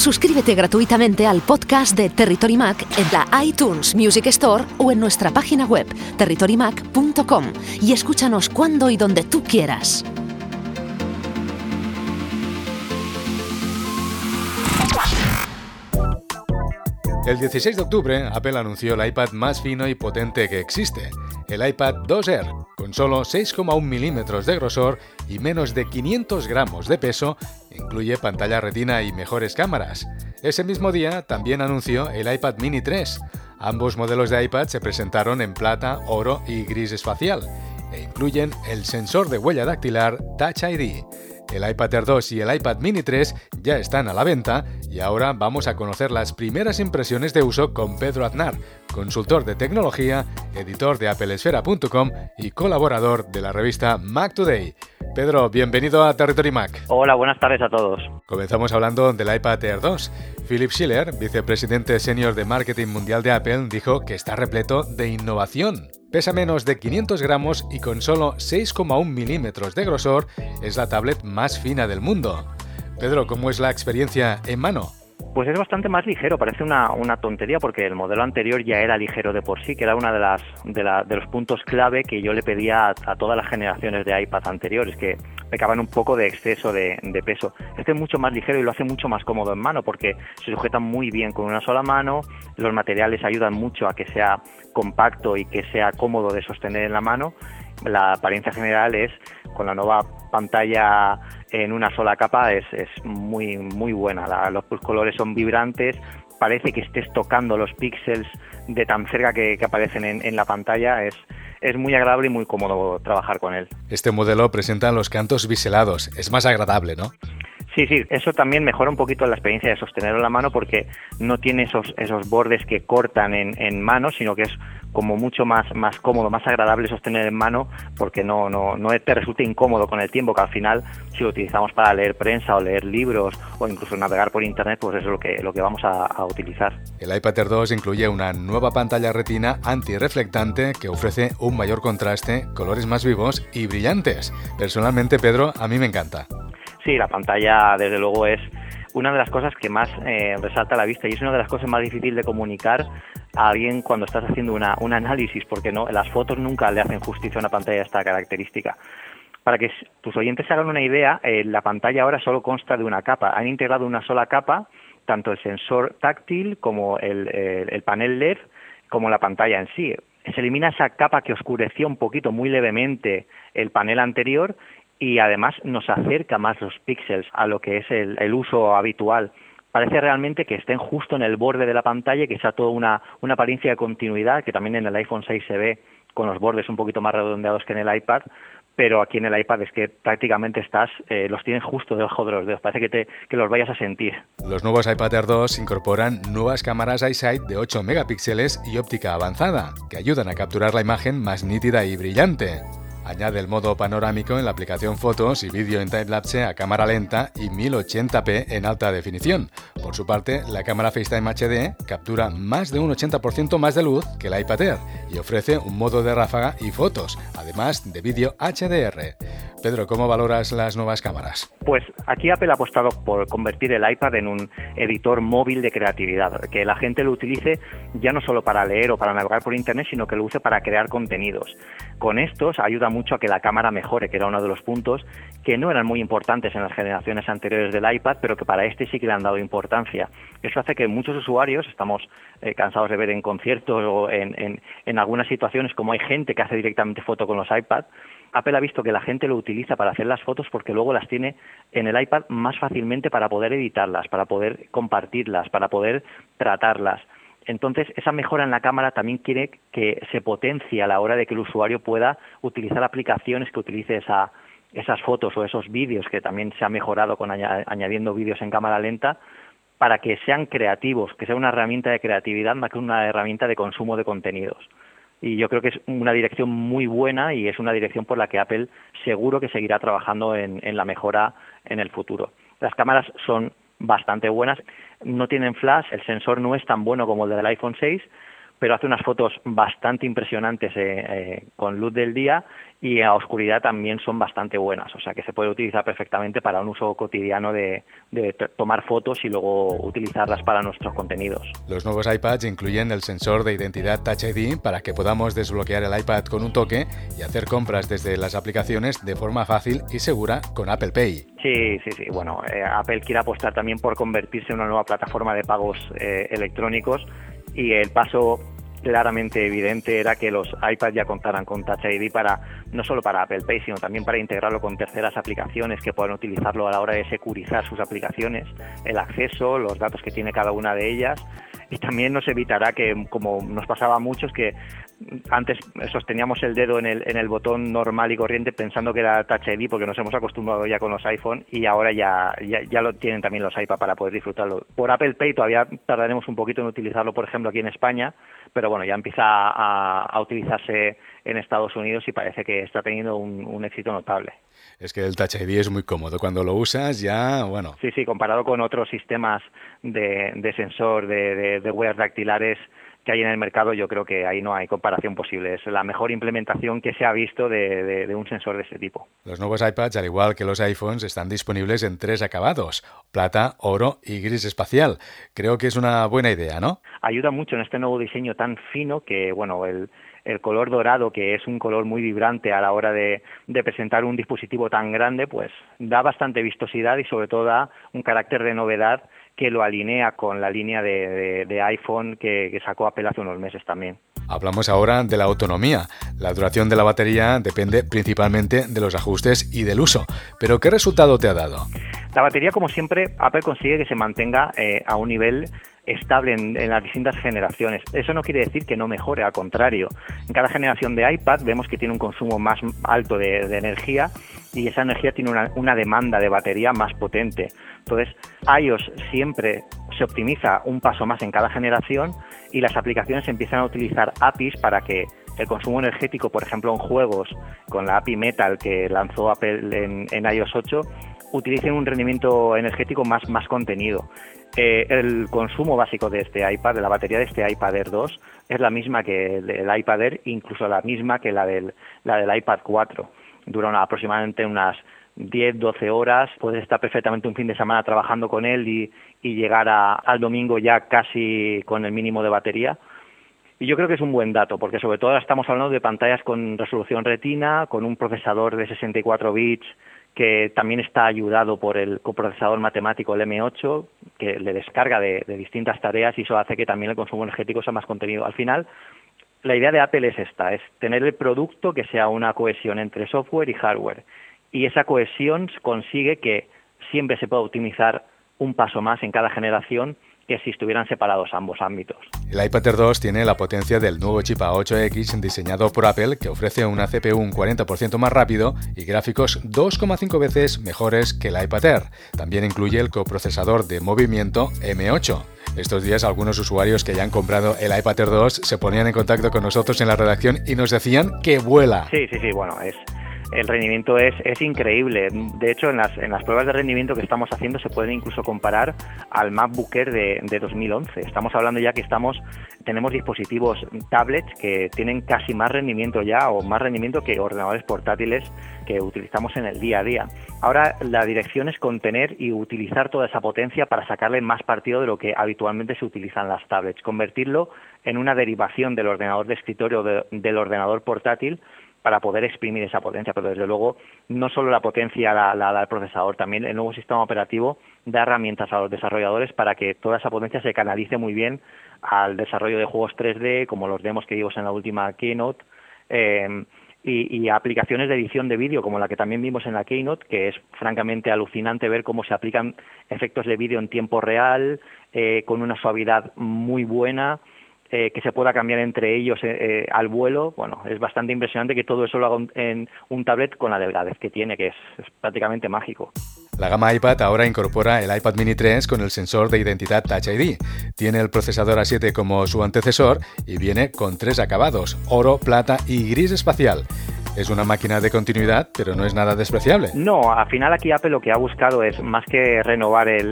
Suscríbete gratuitamente al podcast de Territory Mac en la iTunes Music Store o en nuestra página web territorymac.com y escúchanos cuando y donde tú quieras. El 16 de octubre, Apple anunció el iPad más fino y potente que existe, el iPad 2R, con solo 6,1 milímetros de grosor y menos de 500 gramos de peso, incluye pantalla retina y mejores cámaras. Ese mismo día también anunció el iPad Mini 3. Ambos modelos de iPad se presentaron en plata, oro y gris espacial, e incluyen el sensor de huella dactilar Touch ID. El iPad Air 2 y el iPad Mini 3 ya están a la venta y ahora vamos a conocer las primeras impresiones de uso con Pedro Aznar, consultor de tecnología, editor de applesfera.com y colaborador de la revista Mac Today. Pedro, bienvenido a Territory Mac. Hola, buenas tardes a todos. Comenzamos hablando del iPad Air 2. Philip Schiller, vicepresidente senior de marketing mundial de Apple, dijo que está repleto de innovación. Pesa menos de 500 gramos y con solo 6,1 milímetros de grosor es la tablet más fina del mundo. Pedro, ¿cómo es la experiencia en mano? Pues es bastante más ligero, parece una tontería porque el modelo anterior ya era ligero de por sí, que era una de los puntos clave que yo le pedía a todas las generaciones de iPad anteriores, que pecaban un poco de exceso de peso. Este es mucho más ligero y lo hace mucho más cómodo en mano porque se sujeta muy bien con una sola mano, los materiales ayudan mucho a que sea compacto y que sea cómodo de sostener en la mano. La apariencia general es, con la nueva pantalla en una sola capa, es muy muy buena. Los colores son vibrantes, parece que estés tocando los píxeles de tan cerca que aparecen en la pantalla. Es muy agradable y muy cómodo trabajar con él. Este modelo presenta los cantos biselados, es más agradable, ¿no? Sí, eso también mejora un poquito la experiencia de sostenerlo en la mano porque no tiene esos bordes que cortan en mano, sino que es como mucho más cómodo, más agradable sostener en mano porque no te resulta incómodo con el tiempo, que al final si lo utilizamos para leer prensa o leer libros o incluso navegar por internet, pues eso es lo que vamos a utilizar. El iPad Air 2 incluye una nueva pantalla retina antirreflectante que ofrece un mayor contraste, colores más vivos y brillantes. Personalmente, Pedro, a mí me encanta. Sí, la pantalla desde luego es una de las cosas que más resalta a la vista y es una de las cosas más difíciles de comunicar a alguien cuando estás haciendo un análisis, porque no, las fotos nunca le hacen justicia a una pantalla de esta característica. Para que tus oyentes se hagan una idea, la pantalla ahora solo consta de una capa. Han integrado una sola capa, tanto el sensor táctil como el panel LED, como la pantalla en sí. Se elimina esa capa que oscureció un poquito, muy levemente, el panel anterior y además nos acerca más los píxeles a lo que es el uso habitual. Parece realmente que estén justo en el borde de la pantalla y que sea toda una apariencia de continuidad, que también en el iPhone 6 se ve con los bordes un poquito más redondeados que en el iPad, pero aquí en el iPad es que prácticamente los tienes justo debajo de los dedos, parece que los vayas a sentir. Los nuevos iPad Air 2 incorporan nuevas cámaras iSight de 8 megapíxeles y óptica avanzada, que ayudan a capturar la imagen más nítida y brillante. Añade el modo panorámico en la aplicación Fotos y vídeo en timelapse a cámara lenta y 1080p en alta definición. Por su parte, la cámara FaceTime HD captura más de un 80% más de luz que el iPad Air y ofrece un modo de ráfaga y fotos, además de vídeo HDR. Pedro, ¿cómo valoras las nuevas cámaras? Pues aquí Apple ha apostado por convertir el iPad en un editor móvil de creatividad, que la gente lo utilice ya no solo para leer o para navegar por internet, sino que lo use para crear contenidos. Con estos ayuda mucho a que la cámara mejore, que era uno de los puntos que no eran muy importantes en las generaciones anteriores del iPad, pero que para este sí que le han dado importancia. Eso hace que muchos usuarios, estamos cansados de ver en conciertos o en algunas situaciones como hay gente que hace directamente foto con los iPads. Apple ha visto que la gente lo utiliza para hacer las fotos porque luego las tiene en el iPad más fácilmente para poder editarlas, para poder compartirlas, para poder tratarlas. Entonces, esa mejora en la cámara también quiere que se potencie a la hora de que el usuario pueda utilizar aplicaciones que utilice esas fotos o esos vídeos, que también se ha mejorado con añadiendo vídeos en cámara lenta, para que sean creativos, que sea una herramienta de creatividad más que una herramienta de consumo de contenidos. Y yo creo que es una dirección muy buena y es una dirección por la que Apple seguro que seguirá trabajando en la mejora en el futuro. Las cámaras son bastante buenas, no tienen flash, el sensor no es tan bueno como el del iPhone 6, pero hace unas fotos bastante impresionantes con luz del día, y a oscuridad también son bastante buenas, o sea que se puede utilizar perfectamente para un uso cotidiano de tomar fotos y luego utilizarlas para nuestros contenidos. Los nuevos iPads incluyen el sensor de identidad Touch ID para que podamos desbloquear el iPad con un toque y hacer compras desde las aplicaciones de forma fácil y segura con Apple Pay. Sí. Bueno, Apple quiere apostar también por convertirse en una nueva plataforma de pagos electrónicos, y el paso claramente evidente era que los iPads ya contaran con Touch ID no solo para Apple Pay, sino también para integrarlo con terceras aplicaciones que puedan utilizarlo a la hora de securizar sus aplicaciones, el acceso, los datos que tiene cada una de ellas. Y también nos evitará que, como nos pasaba a muchos, que antes sosteníamos el dedo en el botón normal y corriente pensando que era Touch ID, porque nos hemos acostumbrado ya con los iPhone, y ahora ya lo tienen también los iPad para poder disfrutarlo. Por Apple Pay todavía tardaremos un poquito en utilizarlo, por ejemplo, aquí en España, pero bueno, ya empieza a utilizarse en Estados Unidos y parece que está teniendo un éxito notable. Es que el Touch ID es muy cómodo. Cuando lo usas ya, bueno... Sí, comparado con otros sistemas de sensor, de huellas dactilares que hay en el mercado, yo creo que ahí no hay comparación posible. Es la mejor implementación que se ha visto de un sensor de este tipo. Los nuevos iPads, al igual que los iPhones, están disponibles en 3 acabados: plata, oro y gris espacial. Creo que es una buena idea, ¿no? Ayuda mucho en este nuevo diseño tan fino que, bueno, el color dorado, que es un color muy vibrante a la hora de presentar un dispositivo tan grande, pues da bastante vistosidad y sobre todo da un carácter de novedad que lo alinea con la línea de iPhone que sacó Apple hace unos meses también. Hablamos ahora de la autonomía. La duración de la batería depende principalmente de los ajustes y del uso. ¿Pero qué resultado te ha dado? La batería, como siempre, Apple consigue que se mantenga a un nivel estable en las distintas generaciones. Eso no quiere decir que no mejore, al contrario. En cada generación de iPad vemos que tiene un consumo más alto de energía, y esa energía tiene una demanda de batería más potente. Entonces, iOS siempre se optimiza un paso más en cada generación, y las aplicaciones empiezan a utilizar APIs para que el consumo energético, por ejemplo en juegos, con la API Metal que lanzó Apple en iOS 8, utilicen un rendimiento energético más contenido. El consumo básico de este iPad, de la batería de este iPad Air 2, es la misma que el iPad Air, incluso la misma que la del iPad 4. Dura aproximadamente unas 10-12 horas. Puedes estar perfectamente un fin de semana trabajando con él y llegar al domingo ya casi con el mínimo de batería. Y yo creo que es un buen dato, porque sobre todo estamos hablando de pantallas con resolución retina, con un procesador de 64 bits que también está ayudado por el coprocesador matemático, el M8, que le descarga de distintas tareas, y eso hace que también el consumo energético sea más contenido. Al final, la idea de Apple es esta, es tener el producto que sea una cohesión entre software y hardware. Y esa cohesión consigue que siempre se pueda optimizar un paso más en cada generación que si estuvieran separados ambos ámbitos. El iPad Air 2 tiene la potencia del nuevo chip A8X diseñado por Apple, que ofrece una CPU un 40% más rápido y gráficos 2,5 veces mejores que el iPad Air. También incluye el coprocesador de movimiento M8. Estos días algunos usuarios que ya han comprado el iPad Air 2 se ponían en contacto con nosotros en la redacción y nos decían que vuela. Sí, bueno, el rendimiento es increíble. De hecho, en las pruebas de rendimiento que estamos haciendo se pueden incluso comparar al MacBook Air de 2011. Estamos hablando ya que tenemos dispositivos tablets que tienen casi más rendimiento ya, o más rendimiento que ordenadores portátiles que utilizamos en el día a día. Ahora la dirección es contener y utilizar toda esa potencia para sacarle más partido de lo que habitualmente se utiliza en las tablets, convertirlo en una derivación del ordenador de escritorio del ordenador portátil para poder exprimir esa potencia. Pero desde luego no solo la potencia la da el procesador, también el nuevo sistema operativo da herramientas a los desarrolladores para que toda esa potencia se canalice muy bien al desarrollo de juegos 3D, como los demos que vimos en la última Keynote, y aplicaciones de edición de vídeo como la que también vimos en la Keynote, que es francamente alucinante ver cómo se aplican efectos de vídeo en tiempo real, con una suavidad muy buena, que se pueda cambiar entre ellos al vuelo. Bueno, es bastante impresionante que todo eso lo haga en un tablet con la delgadez que tiene, que es prácticamente mágico. La gama iPad ahora incorpora el iPad Mini 3 con el sensor de identidad Touch ID. Tiene el procesador A7 como su antecesor y viene con 3 acabados: oro, plata y gris espacial. Es una máquina de continuidad, pero no es nada despreciable. No, al final aquí Apple lo que ha buscado es, más que renovar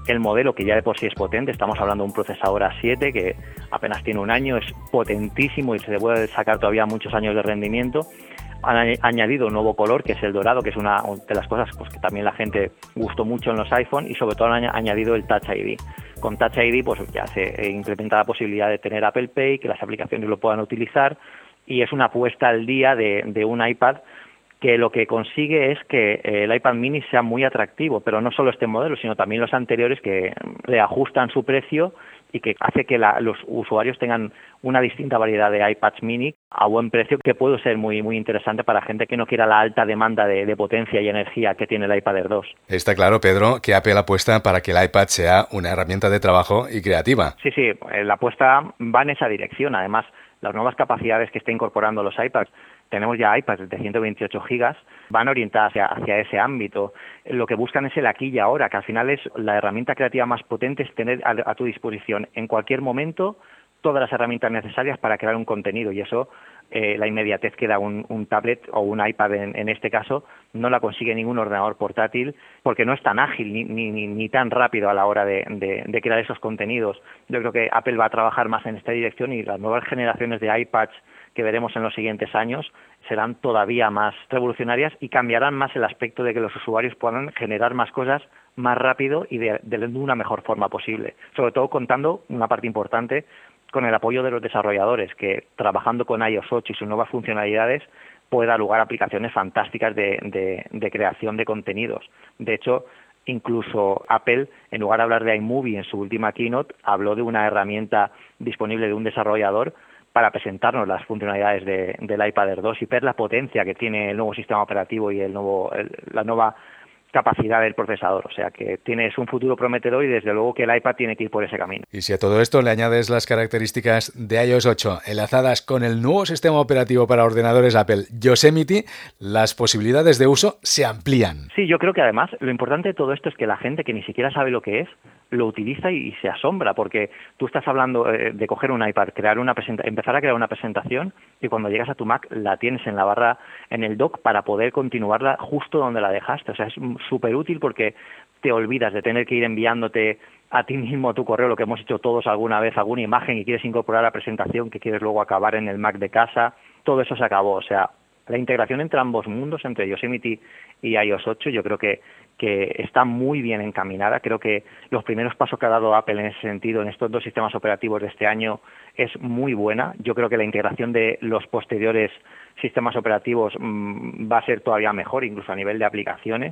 el modelo, que ya de por sí es potente, estamos hablando de un procesador A7 que apenas tiene un año, es potentísimo y se puede sacar todavía muchos años de rendimiento. Han añadido un nuevo color, que es el dorado, que es una de las cosas pues, que también la gente gustó mucho en los iPhone, y sobre todo han añadido el Touch ID. Con Touch ID pues ya se implementa la posibilidad de tener Apple Pay, que las aplicaciones lo puedan utilizar, y es una puesta al día de un iPad que lo que consigue es que el iPad mini sea muy atractivo, pero no solo este modelo, sino también los anteriores, que reajustan su precio y que hace que los usuarios tengan una distinta variedad de iPads mini a buen precio, que puede ser muy muy interesante para gente que no quiera la alta demanda de potencia y energía que tiene el iPad Air 2. Está claro, Pedro, que Apple apuesta para que el iPad sea una herramienta de trabajo y creativa. Sí, la apuesta va en esa dirección. Además, las nuevas capacidades que está incorporando los iPads, tenemos ya iPads de 128 gigas, van orientadas hacia ese ámbito. Lo que buscan es el aquí y ahora, que al final es la herramienta creativa más potente, es tener a tu disposición en cualquier momento todas las herramientas necesarias para crear un contenido, y eso, la inmediatez que da un tablet o un iPad en este caso, no la consigue ningún ordenador portátil, porque no es tan ágil ni tan rápido a la hora de crear esos contenidos. Yo creo que Apple va a trabajar más en esta dirección, y las nuevas generaciones de iPads que veremos en los siguientes años serán todavía más revolucionarias y cambiarán más el aspecto de que los usuarios puedan generar más cosas más rápido y de una mejor forma posible. Sobre todo contando, una parte importante, con el apoyo de los desarrolladores, que trabajando con iOS 8 y sus nuevas funcionalidades puede dar lugar a aplicaciones fantásticas de creación de contenidos. De hecho, incluso Apple, en lugar de hablar de iMovie en su última keynote, habló de una herramienta disponible de un desarrollador para presentarnos las funcionalidades del iPad Air 2 y ver la potencia que tiene el nuevo sistema operativo y la nueva capacidad del procesador. O sea que es un futuro prometedor, y desde luego que el iPad tiene que ir por ese camino. Y si a todo esto le añades las características de iOS 8 enlazadas con el nuevo sistema operativo para ordenadores Apple, Yosemite, las posibilidades de uso se amplían. Sí, yo creo que además lo importante de todo esto es que la gente que ni siquiera sabe lo que es, lo utiliza y se asombra, porque tú estás hablando de coger un iPad, empezar a crear una presentación, y cuando llegas a tu Mac la tienes en la barra, en el dock, para poder continuarla justo donde la dejaste. O sea, es súper útil porque te olvidas de tener que ir enviándote a ti mismo a tu correo, lo que hemos hecho todos alguna vez, alguna imagen, y quieres incorporar a la presentación que quieres luego acabar en el Mac de casa. Todo eso se acabó. O sea, la integración entre ambos mundos, entre Yosemite y iOS 8, yo creo que está muy bien encaminada. Creo que los primeros pasos que ha dado Apple en ese sentido, en estos dos sistemas operativos de este año, es muy buena. Yo creo que la integración de los posteriores sistemas operativos va a ser todavía mejor, incluso a nivel de aplicaciones.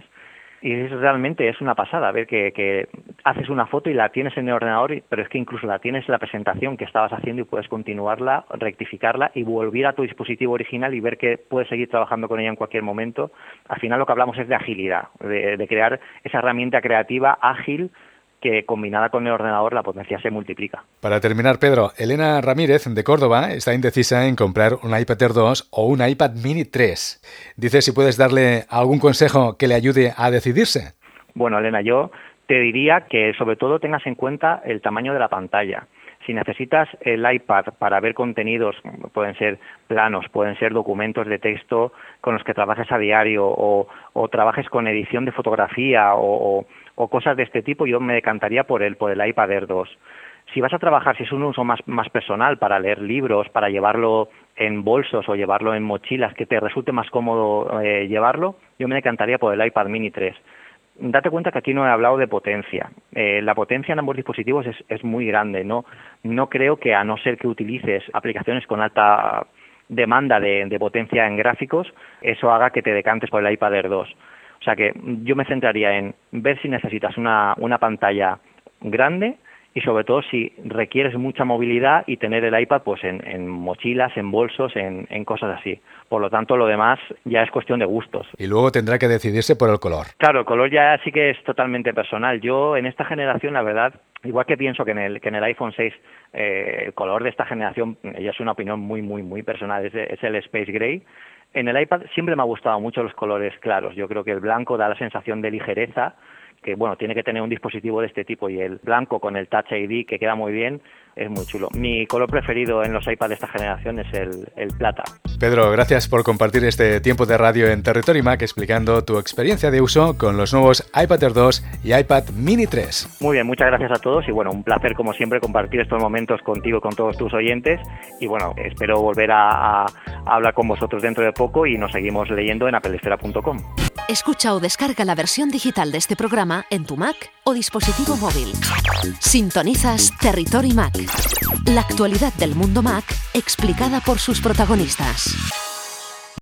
Y realmente es una pasada ver que haces una foto y la tienes en el ordenador, pero es que incluso la tienes en la presentación que estabas haciendo y puedes continuarla, rectificarla y volver a tu dispositivo original y ver que puedes seguir trabajando con ella en cualquier momento. Al final lo que hablamos es de agilidad, de crear esa herramienta creativa ágil, que combinada con el ordenador la potencia se multiplica. Para terminar, Pedro, Elena Ramírez de Córdoba está indecisa en comprar un iPad Air 2 o un iPad Mini 3. Dice si puedes darle algún consejo que le ayude a decidirse. Bueno, Elena, yo te diría que sobre todo tengas en cuenta el tamaño de la pantalla. Si necesitas el iPad para ver contenidos, pueden ser planos, pueden ser documentos de texto con los que trabajes a diario, o trabajes con edición de fotografía o cosas de este tipo, yo me decantaría por el iPad Air 2. Si vas a trabajar, si es un uso más personal, para leer libros, para llevarlo en bolsos o llevarlo en mochilas, que te resulte más cómodo llevarlo, yo me decantaría por el iPad Mini 3. Date cuenta que aquí no he hablado de potencia. La potencia en ambos dispositivos es muy grande. No creo que, a no ser que utilices aplicaciones con alta demanda de potencia en gráficos, eso haga que te decantes por el iPad Air 2. O sea que yo me centraría en ver si necesitas una pantalla grande, y sobre todo si requieres mucha movilidad y tener el iPad pues en mochilas, en bolsos, en cosas así. Por lo tanto, lo demás ya es cuestión de gustos. Y luego tendrá que decidirse por el color. Claro, el color ya sí que es totalmente personal. Yo en esta generación, la verdad, igual que pienso que en el iPhone 6 el color de esta generación, ya es una opinión muy muy muy personal, es el Space Gray. En el iPad siempre me ha gustado mucho los colores claros. Yo creo que el blanco da la sensación de ligereza, que bueno, tiene que tener un dispositivo de este tipo, y el blanco con el Touch ID, que queda muy bien, es muy chulo. Mi color preferido en los iPads de esta generación es el plata. Pedro, gracias por compartir este tiempo de radio en Territory Mac explicando tu experiencia de uso con los nuevos iPad Air 2 y iPad Mini 3. Muy bien, muchas gracias a todos y bueno, un placer como siempre compartir estos momentos contigo, con todos tus oyentes, y bueno, espero volver a hablar con vosotros dentro de poco y nos seguimos leyendo en applesfera.com. Escucha o descarga la versión digital de este programa en tu Mac o dispositivo móvil. Sintonizas Territory Mac, la actualidad del mundo Mac explicada por sus protagonistas.